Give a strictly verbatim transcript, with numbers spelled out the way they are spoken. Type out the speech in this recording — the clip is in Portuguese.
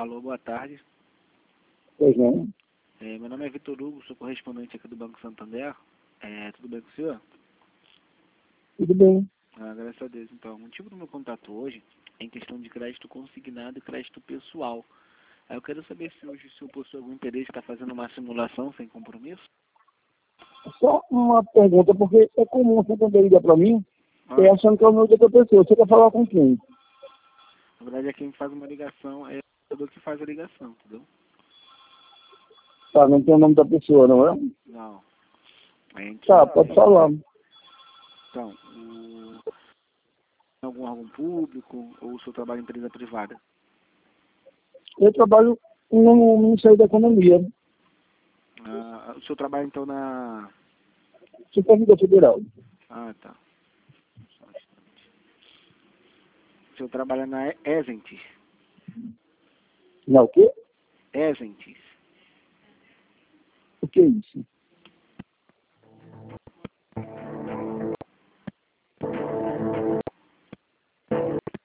Alô, boa tarde. Pois não. É, meu nome é Vitor Hugo, sou correspondente aqui do Banco Santander. É, tudo bem com o senhor? Tudo bem. Ah, graças a Deus. Então, o motivo do meu contato hoje é em questão de crédito consignado e crédito pessoal. Aí eu quero saber se hoje o senhor possui algum interesse em estar fazendo uma simulação sem compromisso? Só uma pergunta, porque é comum você também ligar para mim, Ah, é achando que é o número de outra pessoa. Você quer falar com quem? na verdade, é quem faz uma ligação, é o operador que faz a ligação, entendeu? Tá, não tem o nome da pessoa, não é? Não. A gente, Tá, pode falar. então, o, algum órgão público ou o senhor trabalha em empresa privada? Eu trabalho no Ministério da Economia, Ah, o senhor trabalha então na... Supervisor Federal. Ah, tá. Só um instante. O senhor trabalha na Exentis? Não, o quê? Exentis. O que é isso?